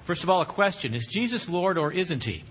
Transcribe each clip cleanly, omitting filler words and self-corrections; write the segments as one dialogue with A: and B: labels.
A: First of all, a question. Is Jesus Lord or isn't he?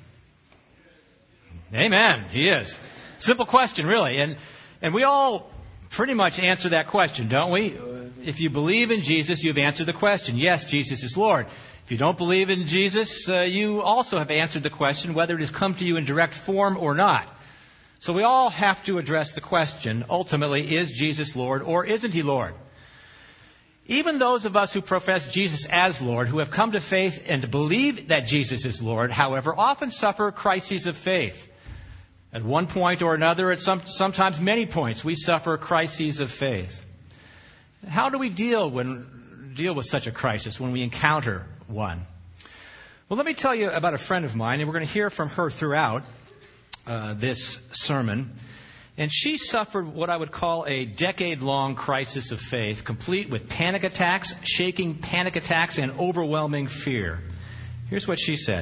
A: Amen. He is. Simple question, really. And we all pretty much answer that question, don't we? If you believe in Jesus, you've answered the question. Yes, Jesus is Lord. If you don't believe in Jesus, you also have answered the question whether it has come to you in direct form or not. So we all have to address the question, ultimately, is Jesus Lord or isn't he Lord? Even those of us who profess Jesus as Lord, who have come to faith and to believe that Jesus is Lord, however, often suffer crises of faith. At one point or another, at sometimes many points, we suffer crises of faith. How do we deal with such a crisis when we encounter one? Well, let me tell you about a friend of mine, and we're going to hear from her throughout this sermon. And she suffered what I would call a decade-long crisis of faith, complete with panic attacks, shaking panic attacks, and overwhelming fear. Here's what she said.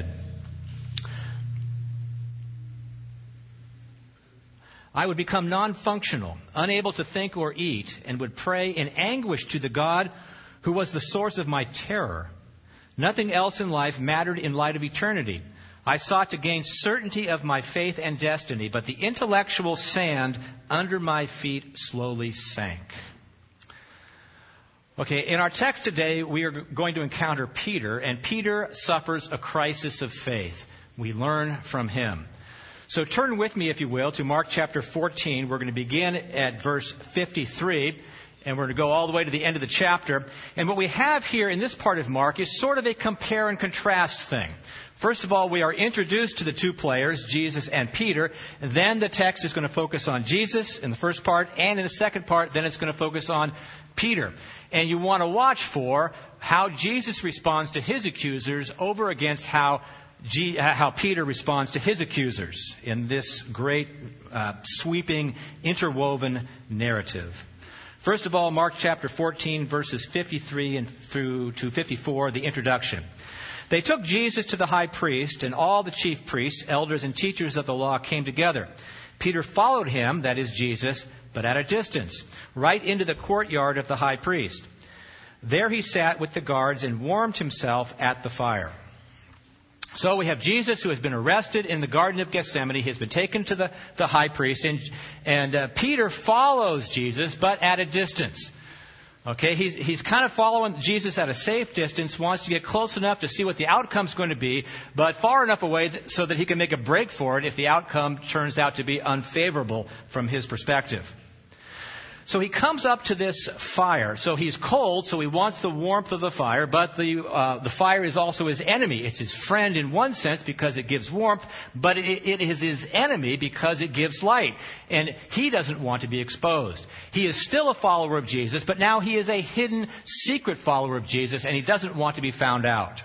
A: I would become non-functional, unable to think or eat, and would pray in anguish to the God who was the source of my terror. Nothing else in life mattered in light of eternity. I sought to gain certainty of my faith and destiny, but the intellectual sand under my feet slowly sank. Okay, in our text today, we are going to encounter Peter, and Peter suffers a crisis of faith. We learn from him. So turn with me, if you will, to Mark chapter 14. We're going to begin at verse 53, and we're going to go all the way to the end of the chapter. And what we have here in this part of Mark is sort of a compare and contrast thing. First of all, we are introduced to the two players, Jesus and Peter. Then the text is going to focus on Jesus in the first part, and in the second part, then it's going to focus on Peter. And you want to watch for how Jesus responds to his accusers over against how Peter responds to his accusers in this great, sweeping, interwoven narrative. First of all, Mark chapter 14, verses 53 and through to 54, the introduction. They took Jesus to the high priest, and all the chief priests, elders, and teachers of the law came together. Peter followed him, that is Jesus, but at a distance, right into the courtyard of the high priest. There he sat with the guards and warmed himself at the fire. So we have Jesus, who has been arrested in the Garden of Gethsemane. He has been taken to the high priest, and Peter follows Jesus, but at a distance. Okay, he's kind of following Jesus at a safe distance, wants to get close enough to see what the outcome's going to be, but far enough away so that he can make a break for it if the outcome turns out to be unfavorable from his perspective. So he comes up to this fire. So he's cold, so he wants the warmth of the fire, but the fire is also his enemy. It's his friend in one sense because it gives warmth, but it is his enemy because it gives light. And he doesn't want to be exposed. He is still a follower of Jesus, but now he is a hidden, secret follower of Jesus, and he doesn't want to be found out.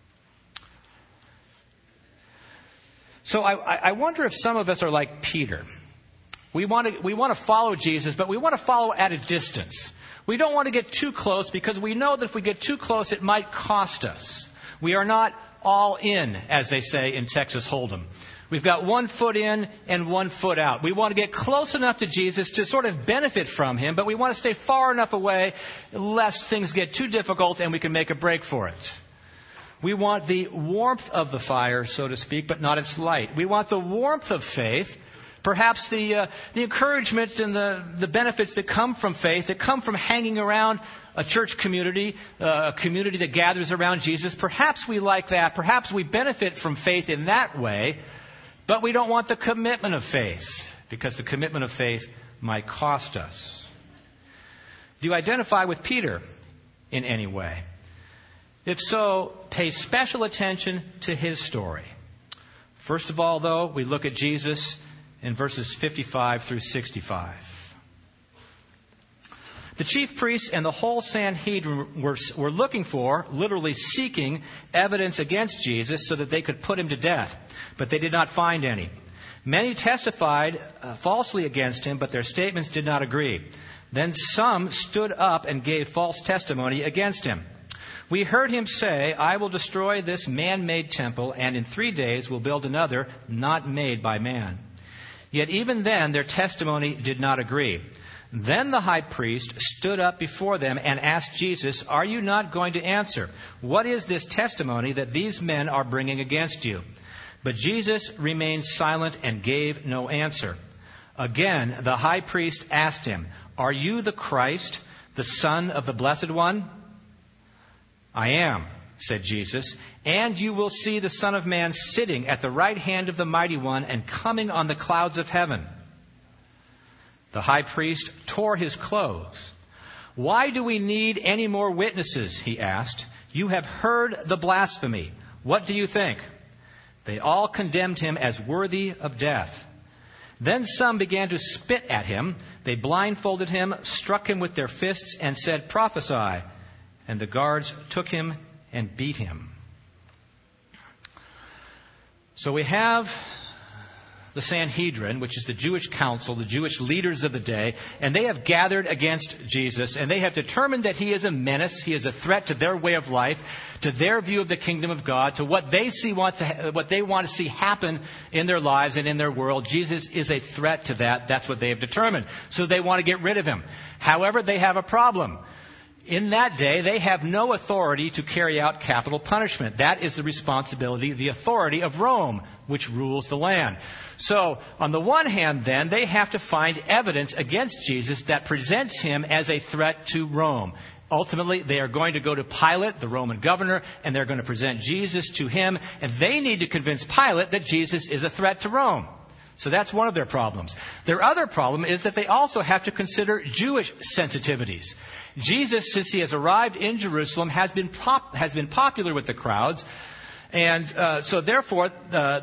A: So I wonder if some of us are like Peter. We want to follow Jesus, but we want to follow at a distance. We don't want to get too close because we know that if we get too close, it might cost us. We are not all in, as they say in Texas Hold'em. We've got 1 foot in and 1 foot out. We want to get close enough to Jesus to sort of benefit from him, but we want to stay far enough away lest things get too difficult and we can make a break for it. We want the warmth of the fire, so to speak, but not its light. We want the warmth of faith, perhaps the encouragement and the benefits that come from faith, that come from hanging around a church community, a community that gathers around Jesus. Perhaps we like that. Perhaps we benefit from faith in that way, but we don't want the commitment of faith, because the commitment of faith might cost us. Do you identify with Peter in any way? If so, pay special attention to his story. First of all, though, we look at Jesus in verses 55 through 65. The chief priests and the whole Sanhedrin were looking for, literally seeking, evidence against Jesus so that they could put him to death. But they did not find any. Many testified falsely against him, but their statements did not agree. Then some stood up and gave false testimony against him. We heard him say, I will destroy this man-made temple, and in 3 days will build another not made by man. Yet even then their testimony did not agree. Then the high priest stood up before them and asked Jesus, "Are you not going to answer? What is this testimony that these men are bringing against you?" But Jesus remained silent and gave no answer. Again, the high priest asked him, "Are you the Christ, the Son of the Blessed One?" "I am," said Jesus, "and you will see the Son of Man sitting at the right hand of the Mighty One and coming on the clouds of heaven." The high priest tore his clothes. "Why do we need any more witnesses?" he asked. "You have heard the blasphemy. What do you think?" They all condemned him as worthy of death. Then some began to spit at him. They blindfolded him, struck him with their fists, and said, "Prophesy." And the guards took him and beat him. So we have the Sanhedrin, which is the Jewish council, the Jewish leaders of the day, and they have gathered against Jesus, and they have determined that he is a menace, he is a threat to their way of life, to their view of the kingdom of God, to what they want to see happen in their lives and in their world. Jesus is a threat to that. That's what they have determined. So they want to get rid of him. However, they have a problem. In that day, they have no authority to carry out capital punishment. That is the responsibility, the authority of Rome, which rules the land. So, on the one hand, then, they have to find evidence against Jesus that presents him as a threat to Rome. Ultimately, they are going to go to Pilate, the Roman governor, and they're going to present Jesus to him, and they need to convince Pilate that Jesus is a threat to Rome. So that's one of their problems. Their other problem is that they also have to consider Jewish sensitivities. Jesus, since he has arrived in Jerusalem, has been popular with the crowds. And so therefore,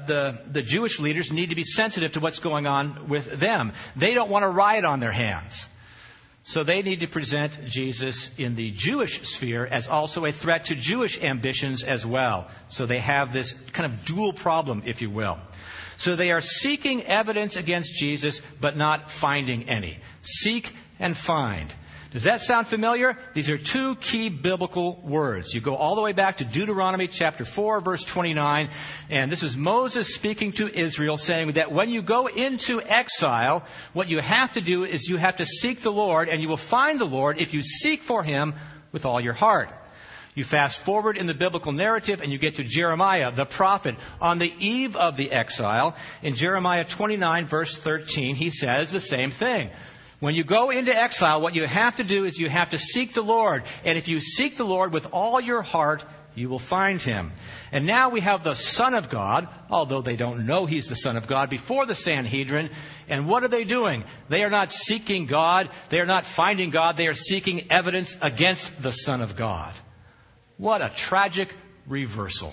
A: the Jewish leaders need to be sensitive to what's going on with them. They don't want a riot on their hands. So they need to present Jesus in the Jewish sphere as also a threat to Jewish ambitions as well. So they have this kind of dual problem, if you will. So they are seeking evidence against Jesus, but not finding any. Seek and find. Does that sound familiar? These are two key biblical words. You go all the way back to Deuteronomy chapter 4, verse 29. And this is Moses speaking to Israel, saying that when you go into exile, what you have to do is you have to seek the Lord, and you will find the Lord if you seek for him with all your heart. You fast forward in the biblical narrative and you get to Jeremiah, the prophet, on the eve of the exile. In Jeremiah 29, verse 13, he says the same thing. When you go into exile, what you have to do is you have to seek the Lord. And if you seek the Lord with all your heart, you will find him. And now we have the Son of God, although they don't know he's the Son of God, before the Sanhedrin. And what are they doing? They are not seeking God. They are not finding God. They are seeking evidence against the Son of God. What a tragic reversal.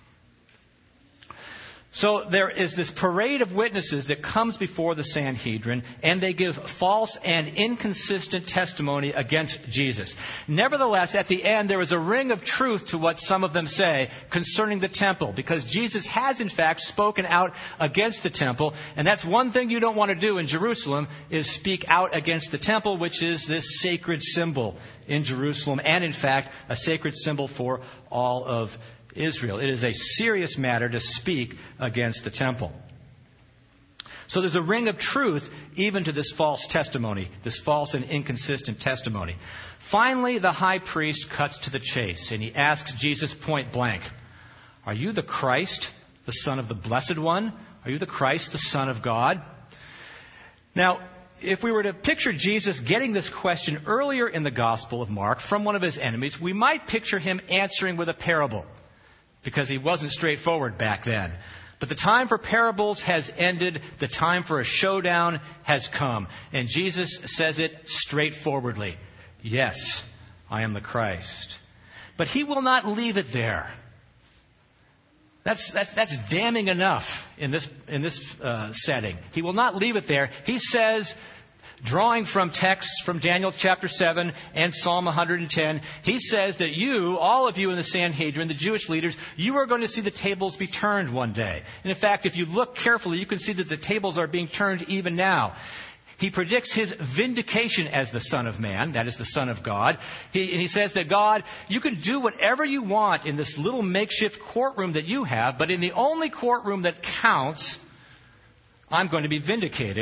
A: So there is this parade of witnesses that comes before the Sanhedrin, and they give false and inconsistent testimony against Jesus. Nevertheless, at the end, there is a ring of truth to what some of them say concerning the temple, because Jesus has, in fact, spoken out against the temple, and that's one thing you don't want to do in Jerusalem, is speak out against the temple, which is this sacred symbol in Jerusalem, and in fact, a sacred symbol for all of Israel. It is a serious matter to speak against the temple. So there's a ring of truth even to this false testimony, this false and inconsistent testimony. Finally, the high priest cuts to the chase, and he asks Jesus point blank, "Are you the Christ, the Son of the Blessed One? Are you the Christ, the Son of God?" Now, if we were to picture Jesus getting this question earlier in the Gospel of Mark from one of his enemies, we might picture him answering with a parable, because he wasn't straightforward back then. But the time for parables has ended. The time for a showdown has come. And Jesus says it straightforwardly. Yes, I am the Christ. But he will not leave it there. That's damning enough in this setting. He will not leave it there. He says, drawing from texts from Daniel chapter 7 and Psalm 110, he says that you, all of you in the Sanhedrin, the Jewish leaders, you are going to see the tables be turned one day. And in fact, if you look carefully, you can see that the tables are being turned even now. He predicts his vindication as the Son of Man, that is the Son of God. He says that God, you can do whatever you want in this little makeshift courtroom that you have, but in the only courtroom that counts, I'm going to be vindicated.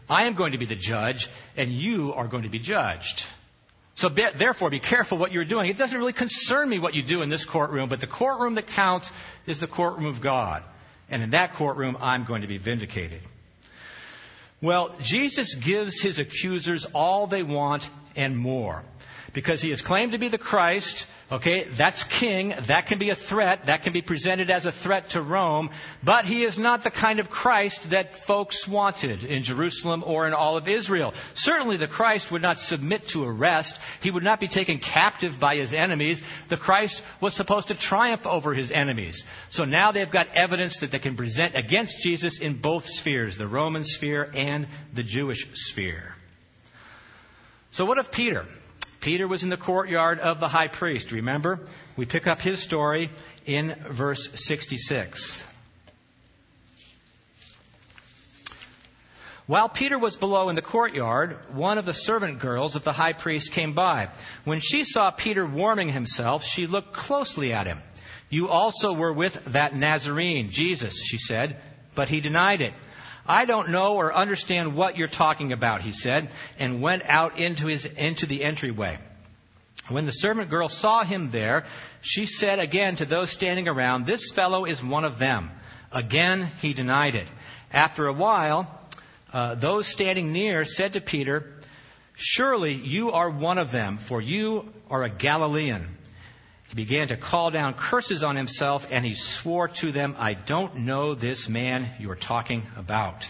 A: I am going to be the judge, and you are going to be judged. So therefore, be careful what you're doing. It doesn't really concern me what you do in this courtroom, but the courtroom that counts is the courtroom of God. And in that courtroom, I'm going to be vindicated. Well, Jesus gives his accusers all they want and more. Because he is claimed to be the Christ, okay, that's king, that can be a threat, that can be presented as a threat to Rome, but he is not the kind of Christ that folks wanted in Jerusalem or in all of Israel. Certainly the Christ would not submit to arrest. He would not be taken captive by his enemies. The Christ was supposed to triumph over his enemies. So now they've got evidence that they can present against Jesus in both spheres, the Roman sphere and the Jewish sphere. So what of Peter? Peter was in the courtyard of the high priest. Remember? We pick up his story in verse 66. While Peter was below in the courtyard, one of the servant girls of the high priest came by. When she saw Peter warming himself, she looked closely at him. You also were with that Nazarene, Jesus, she said, but he denied it. I don't know or understand what you're talking about, he said, and went out into the entryway. When the servant girl saw him there, she said again to those standing around, this fellow is one of them. Again, he denied it. After a while, those standing near said to Peter, surely you are one of them, for you are a Galilean. He began to call down curses on himself, and he swore to them, I don't know this man you're talking about.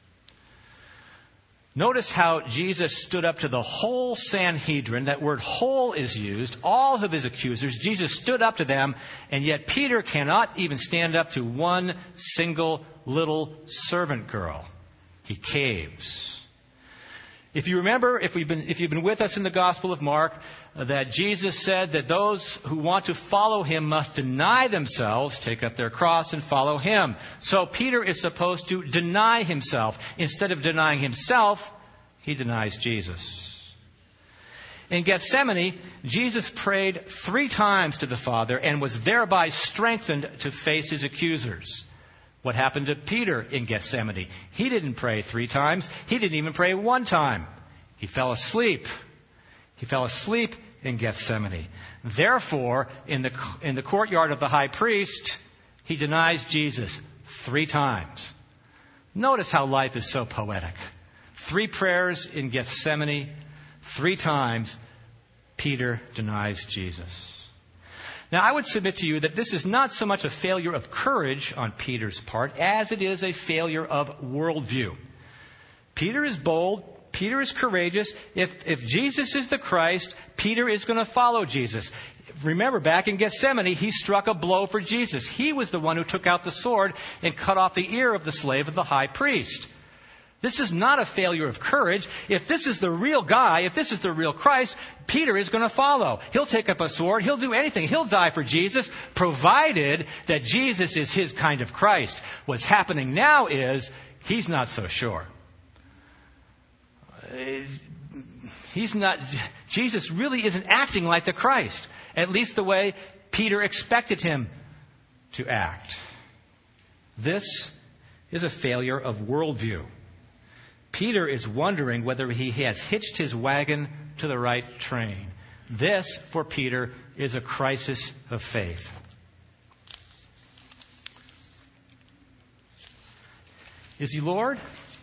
A: Notice how Jesus stood up to the whole Sanhedrin. That word whole is used. All of his accusers. Jesus stood up to them, and yet Peter cannot even stand up to one single little servant girl. He caves. If you remember, if you've been with us in the Gospel of Mark, that Jesus said that those who want to follow him must deny themselves, take up their cross, and follow him. So Peter is supposed to deny himself. Instead of denying himself, he denies Jesus. In Gethsemane, Jesus prayed 3 times to the Father and was thereby strengthened to face his accusers. What happened to Peter in Gethsemane? He didn't pray 3 times. He didn't even pray 1 time. He fell asleep. He fell asleep in Gethsemane. Therefore, in the courtyard of the high priest, he denies Jesus 3 times. Notice how life is so poetic. 3 prayers in Gethsemane, 3 times Peter denies Jesus. Now, I would submit to you that this is not so much a failure of courage on Peter's part as it is a failure of worldview. Peter is bold. Peter is courageous. If Jesus is the Christ, Peter is going to follow Jesus. Remember, back in Gethsemane, he struck a blow for Jesus. He was the one who took out the sword and cut off the ear of the slave of the high priest. This is not a failure of courage. If this is the real guy, if this is the real Christ, Peter is going to follow. He'll take up a sword. He'll do anything. He'll die for Jesus, provided that Jesus is his kind of Christ. What's happening now is he's not so sure. Jesus really isn't acting like the Christ, at least the way Peter expected him to act. This is a failure of worldview. Peter is wondering whether he has hitched his wagon to the right train. This, for Peter, is a crisis of faith. Is he Lord?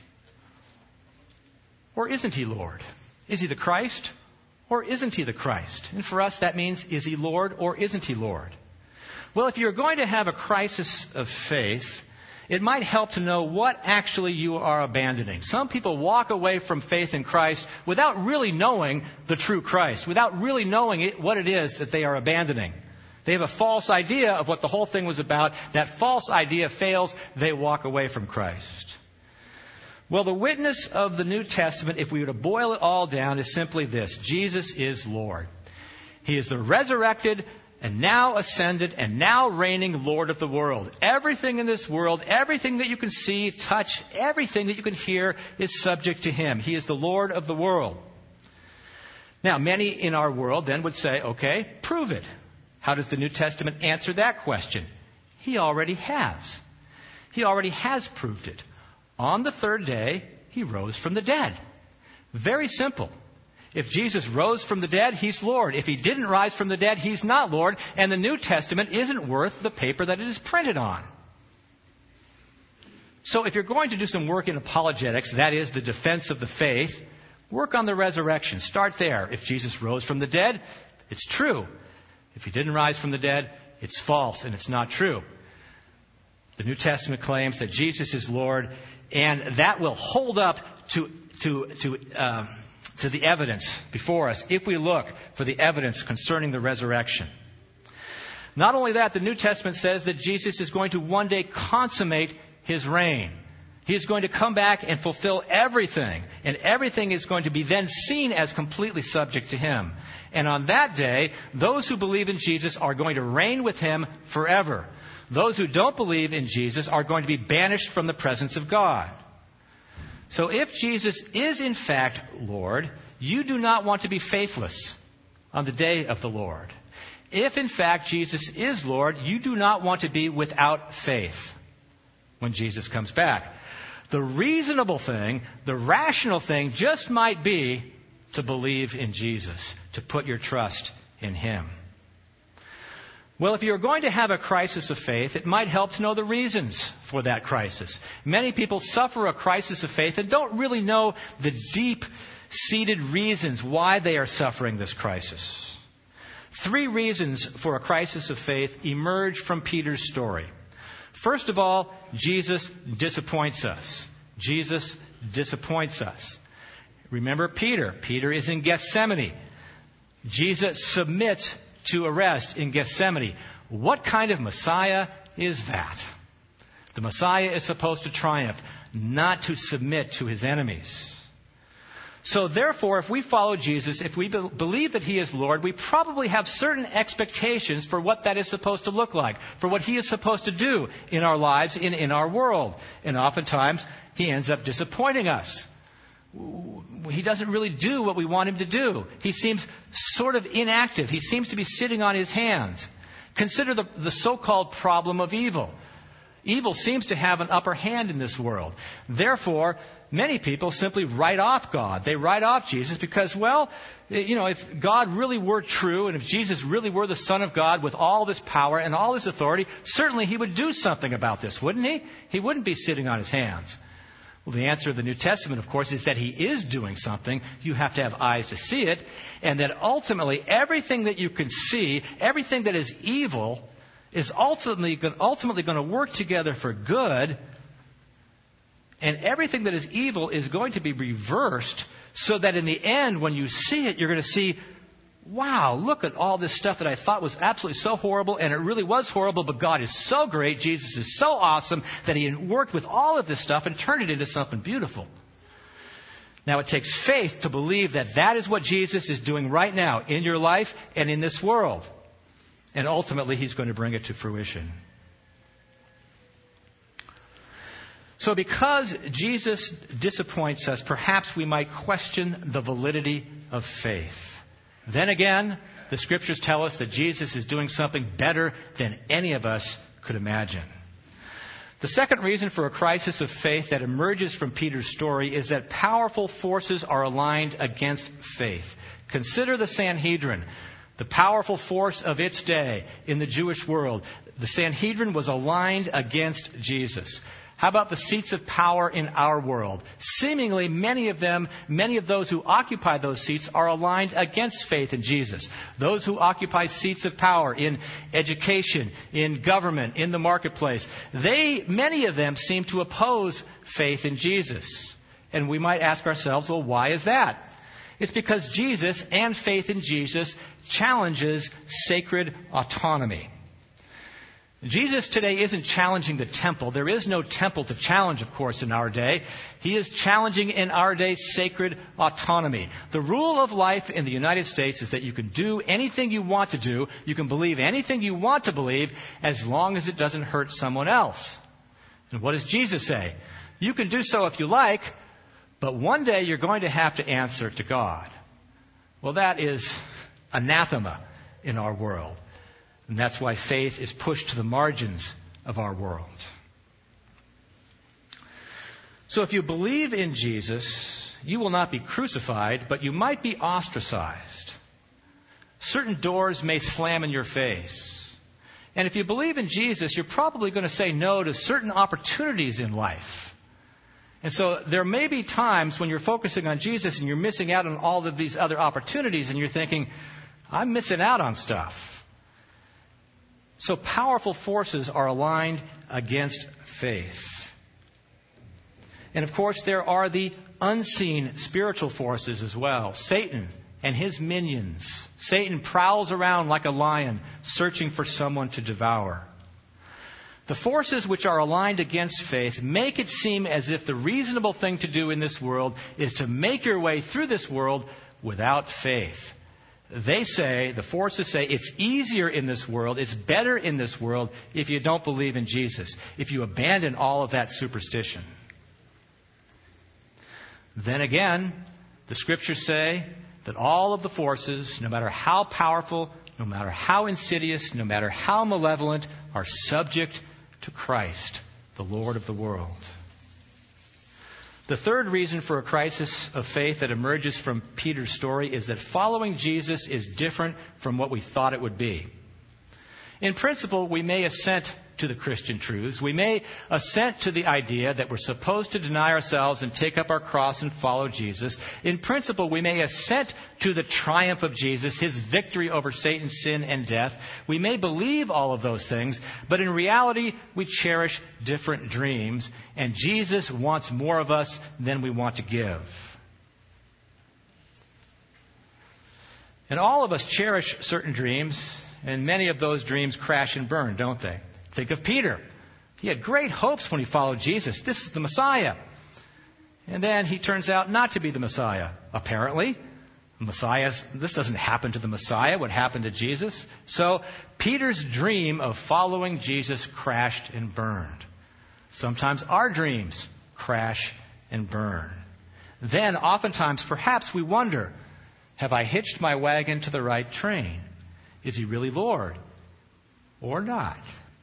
A: Or isn't he Lord? Is he the Christ? Or isn't he the Christ? And for us, that means, is he Lord or isn't he Lord? Well, if you're going to have a crisis of faith, it might help to know what actually you are abandoning. Some people walk away from faith in Christ without really knowing the true Christ, without really knowing what it is that they are abandoning. They have a false idea of what the whole thing was about. That false idea fails, they walk away from Christ. Well, the witness of the New Testament, if we were to boil it all down, is simply this: Jesus is Lord. He is the resurrected and now ascended and now reigning Lord of the world. Everything in this world, everything that you can see, touch, everything that you can hear is subject to him. He is the Lord of the world. Now, many in our world then would say, okay, prove it. How does the New Testament answer that question? He already has. He already has proved it. On the 3rd day, He rose from the dead. Very simple. If Jesus rose from the dead, he's Lord. If he didn't rise from the dead, he's not Lord. And the New Testament isn't worth the paper that it is printed on. So if you're going to do some work in apologetics, that is the defense of the faith, work on the resurrection. Start there. If Jesus rose from the dead, it's true. If he didn't rise from the dead, it's false and it's not true. The New Testament claims that Jesus is Lord, and that will hold up to the evidence before us if we look for the evidence concerning the resurrection. Not only that, the New Testament says that Jesus is going to one day consummate his reign. He is going to come back and fulfill everything, and everything is going to be then seen as completely subject to him. And on that day, those who believe in Jesus are going to reign with him forever. Those who don't believe in Jesus are going to be banished from the presence of God. So if Jesus is in fact Lord, you do not want to be faithless on the day of the Lord. If in fact Jesus is Lord, you do not want to be without faith when Jesus comes back. The reasonable thing, the rational thing just might be to believe in Jesus, to put your trust in him. Well, if you're going to have a crisis of faith, it might help to know the reasons for that crisis. Many people suffer a crisis of faith and don't really know the deep-seated reasons why they are suffering this crisis. 3 reasons for a crisis of faith emerge from Peter's story. First of all, Jesus disappoints us. Jesus disappoints us. Remember Peter. Peter is in Gethsemane. Jesus submits to arrest in Gethsemane. What kind of Messiah is that? The Messiah is supposed to triumph, not to submit to his enemies. So therefore, if we follow Jesus, if we believe that he is Lord, we probably have certain expectations for what that is supposed to look like, for what he is supposed to do in our lives, in our world. And oftentimes, he ends up disappointing us. He doesn't really do what we want him to do. He seems sort of inactive. He seems to be sitting on his hands. Consider the so-called problem of evil. Evil seems to have an upper hand in this world. Therefore, many people simply write off God. They write off Jesus because, well, if God really were true and if Jesus really were the Son of God with all this power and all this authority, certainly he would do something about this, wouldn't he? He wouldn't be sitting on his hands. Well, the answer of the New Testament, of course, is that he is doing something. You have to have eyes to see it. And that ultimately, everything that you can see, everything that is evil, is ultimately going to work together for good. And everything that is evil is going to be reversed so that in the end, when you see it, you're going to see, wow, look at all this stuff that I thought was absolutely so horrible, and it really was horrible, but God is so great, Jesus is so awesome, that he worked with all of this stuff and turned it into something beautiful. Now, it takes faith to believe that that is what Jesus is doing right now in your life and in this world. And ultimately, he's going to bring it to fruition. So because Jesus disappoints us, perhaps we might question the validity of faith. Then again, the scriptures tell us that Jesus is doing something better than any of us could imagine. The second reason for a crisis of faith that emerges from Peter's story is that powerful forces are aligned against faith. Consider the Sanhedrin, the powerful force of its day in the Jewish world. The Sanhedrin was aligned against Jesus. How about the seats of power in our world? Seemingly, many of those who occupy those seats are aligned against faith in Jesus. Those who occupy seats of power in education, in government, in the marketplace, many of them seem to oppose faith in Jesus. And we might ask ourselves, well, why is that? It's because Jesus and faith in Jesus challenges sacred autonomy. Jesus today isn't challenging the temple. There is no temple to challenge, of course, in our day. He is challenging in our day sacred autonomy. The rule of life in the United States is that you can do anything you want to do. You can believe anything you want to believe as long as it doesn't hurt someone else. And what does Jesus say? You can do so if you like, but one day you're going to have to answer to God. Well, that is anathema in our world. And that's why faith is pushed to the margins of our world. So if you believe in Jesus, you will not be crucified, but you might be ostracized. Certain doors may slam in your face. And if you believe in Jesus, you're probably going to say no to certain opportunities in life. And so there may be times when you're focusing on Jesus and you're missing out on all of these other opportunities and you're thinking, I'm missing out on stuff. So powerful forces are aligned against faith. And of course, there are the unseen spiritual forces as well. Satan and his minions. Satan prowls around like a lion, searching for someone to devour. The forces which are aligned against faith make it seem as if the reasonable thing to do in this world is to make your way through this world without faith. The forces say it's easier in this world, it's better in this world if you don't believe in Jesus, if you abandon all of that superstition. Then again, the scriptures say that all of the forces, no matter how powerful, no matter how insidious, no matter how malevolent, are subject to Christ, the Lord of the world. The third reason for a crisis of faith that emerges from Peter's story is that following Jesus is different from what we thought it would be. In principle, we may assent to the Christian truths. We may assent to the idea that we're supposed to deny ourselves and take up our cross and follow Jesus. In principle, we may assent to the triumph of Jesus, his victory over Satan, sin, and death. We may believe all of those things, but in reality, we cherish different dreams, and Jesus wants more of us than we want to give. And all of us cherish certain dreams, and many of those dreams crash and burn, don't they? Think of Peter. He had great hopes when he followed Jesus. This is the Messiah. And then he turns out not to be the Messiah, apparently. This doesn't happen to the Messiah, what happened to Jesus. So Peter's dream of following Jesus crashed and burned. Sometimes our dreams crash and burn. Then, oftentimes, perhaps we wonder, have I hitched my wagon to the right train? Is he really Lord or not?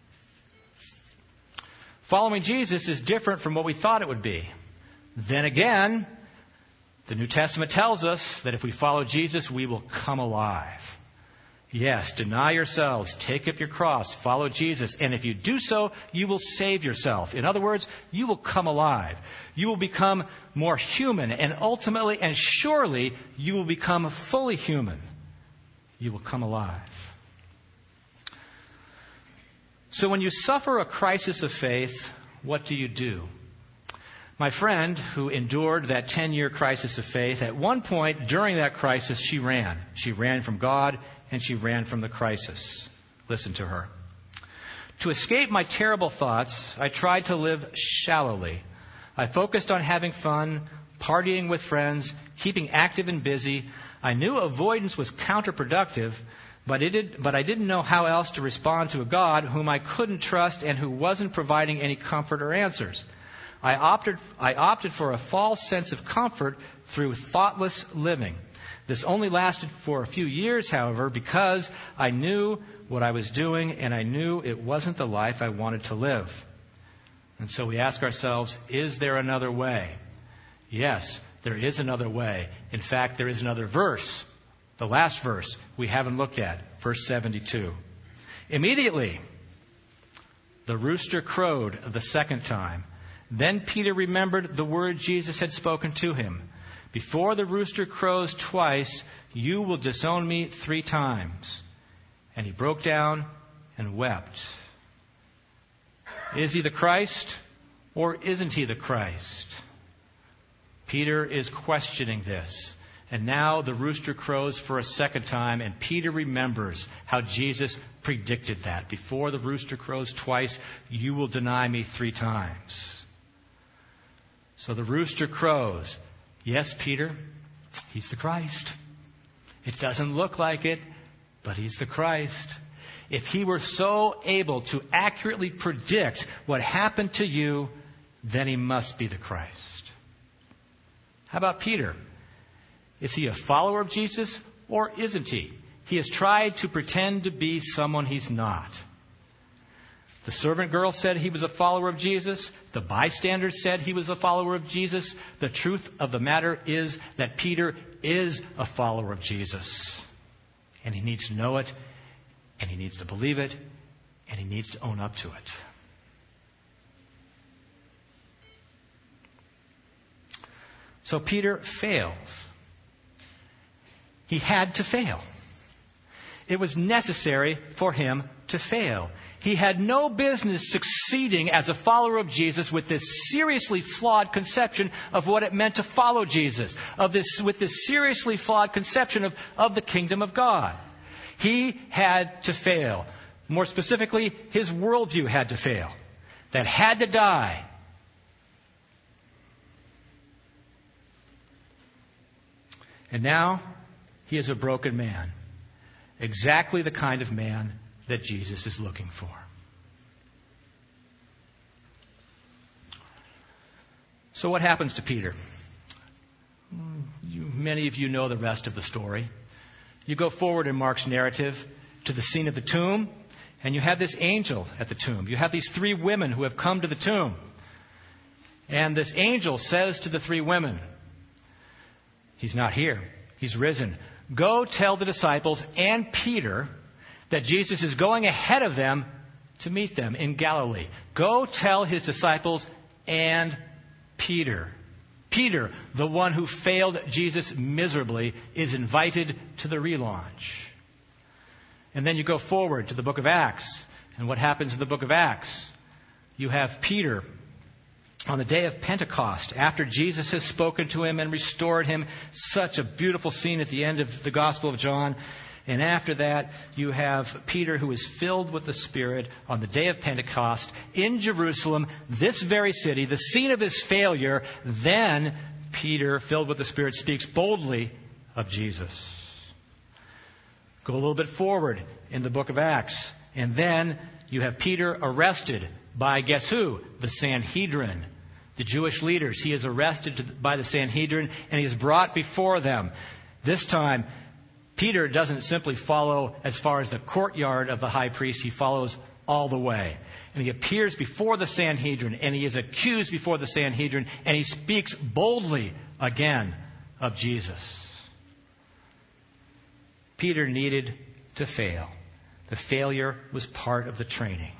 A: Following Jesus is different from what we thought it would be. Then again, the New Testament tells us that if we follow Jesus, we will come alive. Yes, deny yourselves, take up your cross, follow Jesus, and if you do so, you will save yourself. In other words, you will come alive. You will become more human, and ultimately and surely, you will become fully human. You will come alive. So when you suffer a crisis of faith, what do? My friend who endured that 10-year crisis of faith, at one point during that crisis, she ran. She ran from God and she ran from the crisis. Listen to her. To escape my terrible thoughts, I tried to live shallowly. I focused on having fun, partying with friends, keeping active and busy. I knew avoidance was counterproductive, but I didn't know how else to respond to a God whom I couldn't trust and who wasn't providing any comfort or answers. I opted for a false sense of comfort through thoughtless living. This only lasted for a few years, however, because I knew what I was doing and I knew it wasn't the life I wanted to live. And so we ask ourselves, is there another way? Yes, there is another way. In fact, there is another verse. The last verse we haven't looked at, verse 72. Immediately, the rooster crowed the second time. Then Peter remembered the word Jesus had spoken to him. Before the rooster crows twice, you will disown me 3 times. And he broke down and wept. Is he the Christ or isn't he the Christ? Peter is questioning this. And now the rooster crows for a second time, and Peter remembers how Jesus predicted that. Before the rooster crows twice, you will deny me 3 times. So the rooster crows. Yes, Peter, he's the Christ. It doesn't look like it, but he's the Christ. If he were so able to accurately predict what happened to you, then he must be the Christ. How about Peter? Is he a follower of Jesus or isn't he? He has tried to pretend to be someone he's not. The servant girl said he was a follower of Jesus. The bystanders said he was a follower of Jesus. The truth of the matter is that Peter is a follower of Jesus. And he needs to know it, and he needs to believe it, and he needs to own up to it. So Peter fails. He had to fail. It was necessary for him to fail. He had no business succeeding as a follower of Jesus with this seriously flawed conception of what it meant to follow Jesus, with this seriously flawed conception of the kingdom of God. He had to fail. More specifically, his worldview had to fail. That had to die. And now, he is a broken man. Exactly the kind of man that Jesus is looking for. So what happens to Peter? Many of you know the rest of the story. You go forward in Mark's narrative to the scene of the tomb, and you have this angel at the tomb. You have these 3 women who have come to the tomb. And this angel says to the 3 women, he's not here. He's risen. Go tell the disciples and Peter that Jesus is going ahead of them to meet them in Galilee. Go tell his disciples and Peter. Peter, the one who failed Jesus miserably, is invited to the relaunch. And then you go forward to the book of Acts. And what happens in the book of Acts? You have Peter on the day of Pentecost, after Jesus has spoken to him and restored him. Such a beautiful scene at the end of the Gospel of John. And after that, you have Peter, who is filled with the Spirit on the day of Pentecost in Jerusalem, this very city, the scene of his failure. Then Peter, filled with the Spirit, speaks boldly of Jesus. Go a little bit forward in the book of Acts. And then you have Peter arrested by, guess who? The Sanhedrin. The Jewish leaders. He is arrested by the Sanhedrin and he is brought before them. This time, Peter doesn't simply follow as far as the courtyard of the high priest. He follows all the way. And he appears before the Sanhedrin and he is accused before the Sanhedrin and he speaks boldly again of Jesus. Peter needed to fail. The failure was part of the training.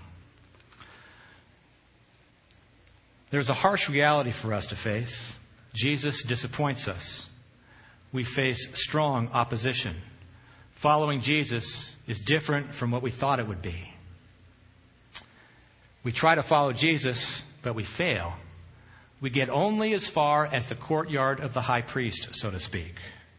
A: There's a harsh reality for us to face. Jesus disappoints us. We face strong opposition. Following Jesus is different from what we thought it would be. We try to follow Jesus, but we fail. We get only as far as the courtyard of the high priest, so to speak.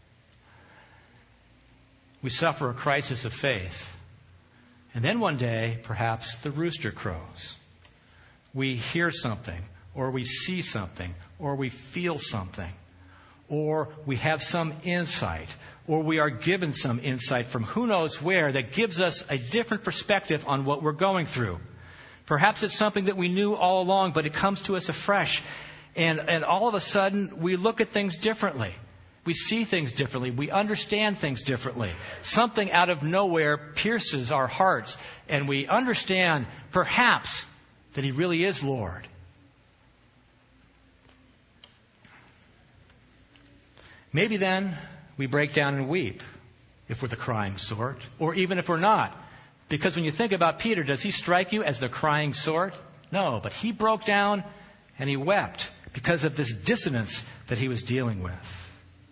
A: We suffer a crisis of faith. And then one day, perhaps, the rooster crows. We hear something, or we see something, or we feel something, or we have some insight, or we are given some insight from who knows where that gives us a different perspective on what we're going through. Perhaps it's something that we knew all along, but it comes to us afresh. And all of a sudden, we look at things differently. We see things differently. We understand things differently. Something out of nowhere pierces our hearts, and we understand, perhaps, that He really is Lord. Maybe then we break down and weep if we're the crying sort, or even if we're not. Because when you think about Peter, does he strike you as the crying sort? No, but he broke down and he wept because of this dissonance that he was dealing with.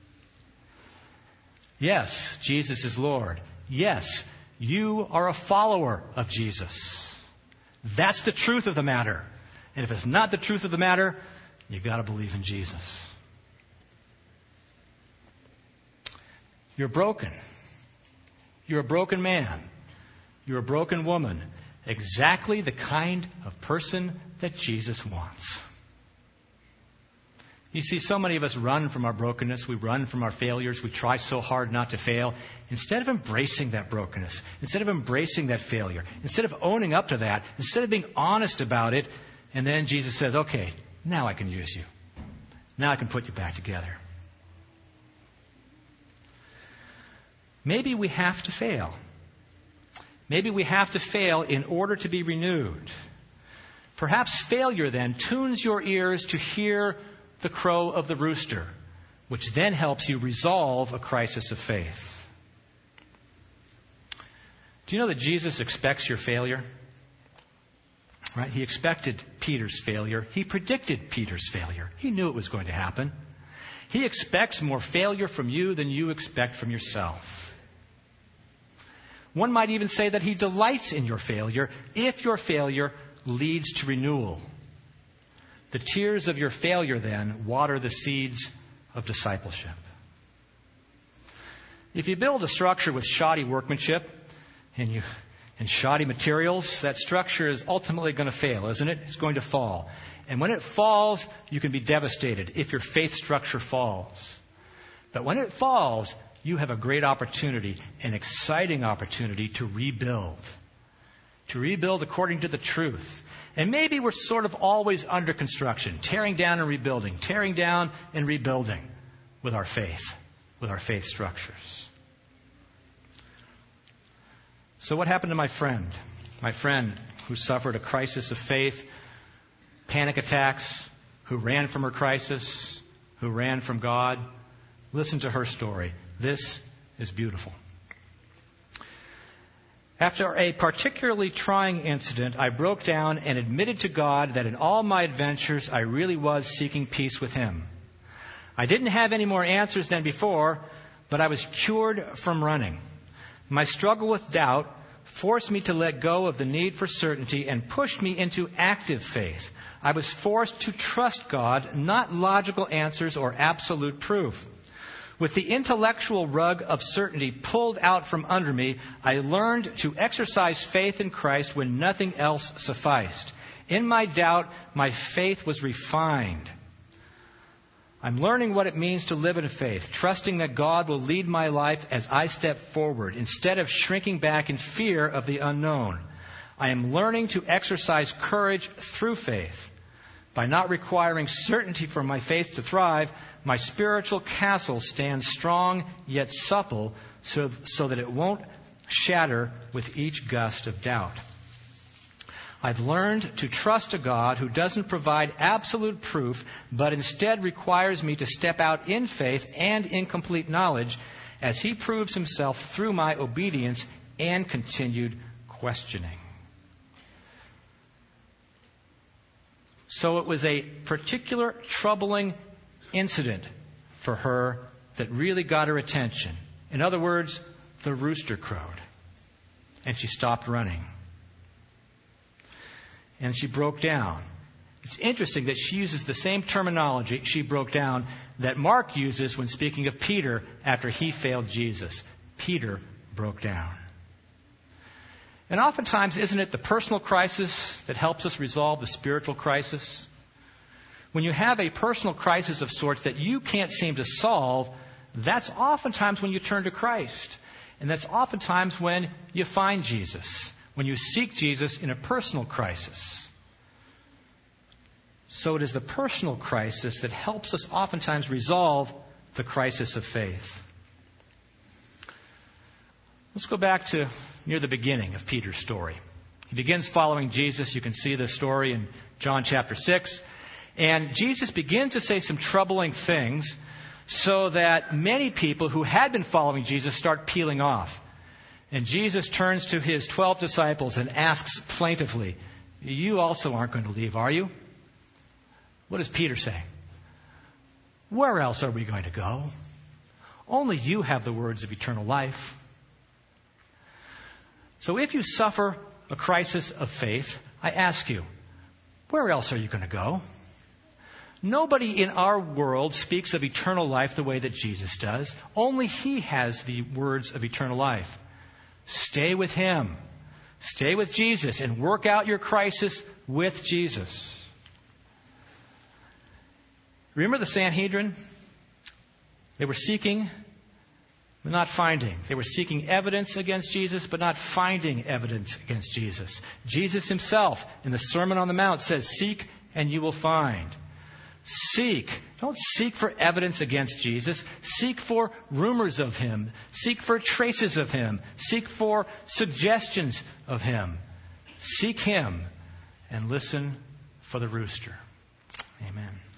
A: Yes, Jesus is Lord. Yes, you are a follower of Jesus. That's the truth of the matter. And if it's not the truth of the matter, you've got to believe in Jesus. You're broken. You're a broken man. You're a broken woman. Exactly the kind of person that Jesus wants. You see, so many of us run from our brokenness. We run from our failures. We try so hard not to fail. Instead of embracing that brokenness, instead of embracing that failure, instead of owning up to that, instead of being honest about it, and then Jesus says, okay, now I can use you. Now I can put you back together. Maybe we have to fail. Maybe we have to fail in order to be renewed. Perhaps failure then tunes your ears to hear the crow of the rooster, which then helps you resolve a crisis of faith. Do you know that Jesus expects your failure? Right? He expected Peter's failure. He predicted Peter's failure. He knew it was going to happen. He expects more failure from you than you expect from yourself. One might even say that he delights in your failure if your failure leads to renewal. The tears of your failure then water the seeds of discipleship. If you build a structure with shoddy workmanship and shoddy materials, that structure is ultimately going to fail, isn't it? It's going to fall. And when it falls, you can be devastated if your faith structure falls. But when it falls, you have a great opportunity, an exciting opportunity to rebuild. To rebuild according to the truth. And maybe we're sort of always under construction, tearing down and rebuilding with our faith structures. So what happened to my friend? My friend who suffered a crisis of faith, panic attacks, who ran from her crisis, who ran from God. Listen to her story. This is beautiful. After a particularly trying incident, I broke down and admitted to God that in all my adventures, I really was seeking peace with Him. I didn't have any more answers than before, but I was cured from running. My struggle with doubt forced me to let go of the need for certainty and pushed me into active faith. I was forced to trust God, not logical answers or absolute proof. With the intellectual rug of certainty pulled out from under me, I learned to exercise faith in Christ when nothing else sufficed. In my doubt, my faith was refined. I'm learning what it means to live in faith, trusting that God will lead my life as I step forward, instead of shrinking back in fear of the unknown. I am learning to exercise courage through faith. By not requiring certainty for my faith to thrive, my spiritual castle stands strong yet supple so that it won't shatter with each gust of doubt. I've learned to trust a God who doesn't provide absolute proof, but instead requires me to step out in faith and in complete knowledge as He proves Himself through my obedience and continued questioning. So it was a particular troubling incident for her that really got her attention. In other words, the rooster crowed. And she stopped running. And she broke down. It's interesting that she uses the same terminology, she broke down, that Mark uses when speaking of Peter after he failed Jesus. Peter broke down. And oftentimes, isn't it the personal crisis that helps us resolve the spiritual crisis? When you have a personal crisis of sorts that you can't seem to solve, that's oftentimes when you turn to Christ. And that's oftentimes when you find Jesus, when you seek Jesus in a personal crisis. So it is the personal crisis that helps us oftentimes resolve the crisis of faith. Let's go back to near the beginning of Peter's story. He begins following Jesus. You can see the story in John chapter 6. And Jesus begins to say some troubling things so that many people who had been following Jesus start peeling off. And Jesus turns to His 12 disciples and asks plaintively, "You also aren't going to leave, are you?" What does Peter say? "Where else are we going to go? Only you have the words of eternal life." So if you suffer a crisis of faith, I ask you, where else are you going to go? Nobody in our world speaks of eternal life the way that Jesus does. Only He has the words of eternal life. Stay with Him. Stay with Jesus and work out your crisis with Jesus. Remember the Sanhedrin? They were seeking, but not finding. They were seeking evidence against Jesus, but not finding evidence against Jesus. Jesus Himself, in the Sermon on the Mount, says, "Seek and you will find." Seek Don't seek for evidence against Jesus. Seek for rumors of him. Seek for traces of him. Seek for suggestions of him. Seek him and listen for the rooster. Amen.